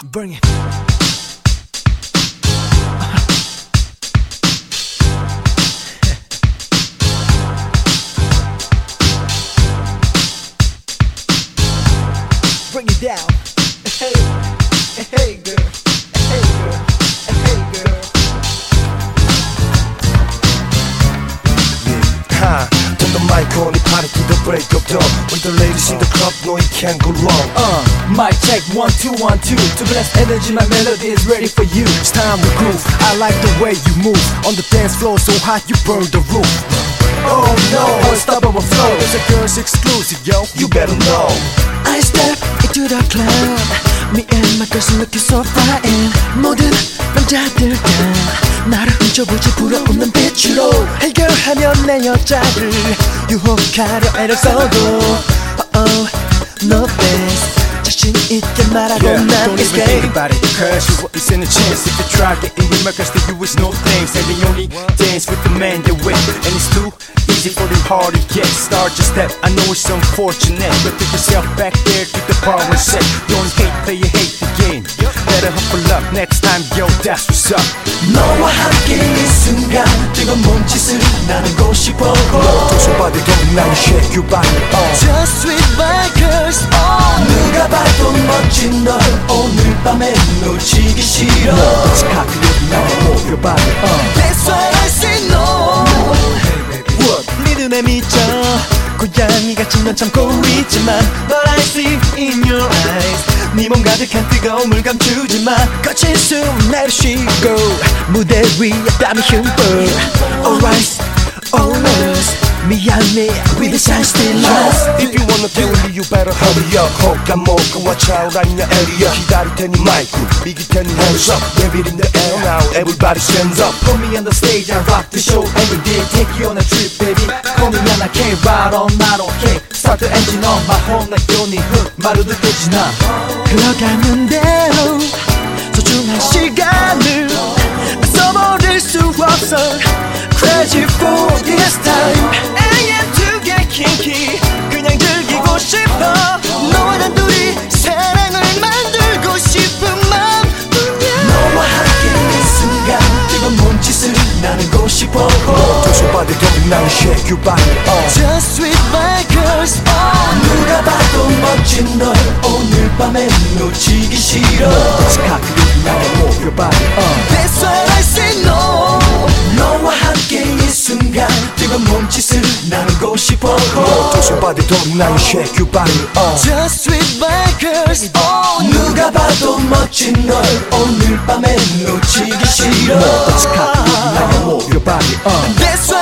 Bring it. Bring it down. Hey, hey girl, hey girl, hey girl. Yeah, turn the mic on, the party to the break of dawn. With the ladies in the club, no it can't go wrong. Mic check 1 2 1 2. To bless energy, my melody is ready for you. It's time to groove. I like the way you move on the dance floor, so hot you burn the roof. Oh no, unstoppable flow. It's a girl's exclusive, yo. You better know. I step into the club. Me and my girls looking so fine. 모든 남자들과 나를 훔쳐보지 부러운 눈빛으로 해결하면 내 여자를 유혹하려 애를 써도 no thanks. 자신 있게 말하고 난 don't even think escape. about it, cause you won't stand a chance. If you try getting with my cause to you is no thanks. And they only dance with the man you're with. And it's too easy for them hard to get. Start your step, I know it's unfortunate, but put yourself back there to the power and set. Don't hate, play your hate again. Better hustle up next time, yo, that's what's up. 너와 함께 이 순간 뜨거운 몸짓을 나누고 싶어. 손바닥 더 나는 shake your body. Just with my girls. 누가 봐도 멋진 널 오늘 밤에 놓치기 싫어. Let's cock it, now move your body. That's why I say no. 리듬에 미쳐 고양이같이 넌 참고 있지만 But I see in your eyes 네 몸 가득한 뜨거움을 감추지 마 거친 숨내를 쉬고 무대 위에 땀이 흠뻑 Alright, almost 미안해 with the shine still lost. If you wanna deal with me, you better hurry up. 호감 먹고 차오르는 your area. 기다릴 테니 마이크, 비길 테니 hands up. Wave it in the air now, everybody stands up. Put me on the stage, I rock the show every day. Take you on a trip, baby. Call me and I can't ride on, I don't care. Start the engine on my home like Johnny Hook. 말도 듣지 나. 흘러가는 대로 소중한 시간을 써버릴 수 없어. Crazy for this time. I am to get kinky. 그냥 즐기고 싶어. 너와 난 둘이 사랑을 만들고 싶은 맘뿐이야. 너와 함께 이 순간 뜨거운 몸짓을 나누고 싶어. 두 손바닥 더 나는 shake your body. Just with my girls. 누가 봐도 멋진 널 오늘 밤에 놓치기 싫어. Let's cock it, now move your body. That's why I say no. 너와 함께 이 순간 뜨거운 몸짓을 나누고 싶어. 두 손바닥 더 나는 shake your body. Just with my girls. 누가 봐도 멋진 널 오늘 밤에 놓치기 싫어. Let's cock it, now move your body. That's why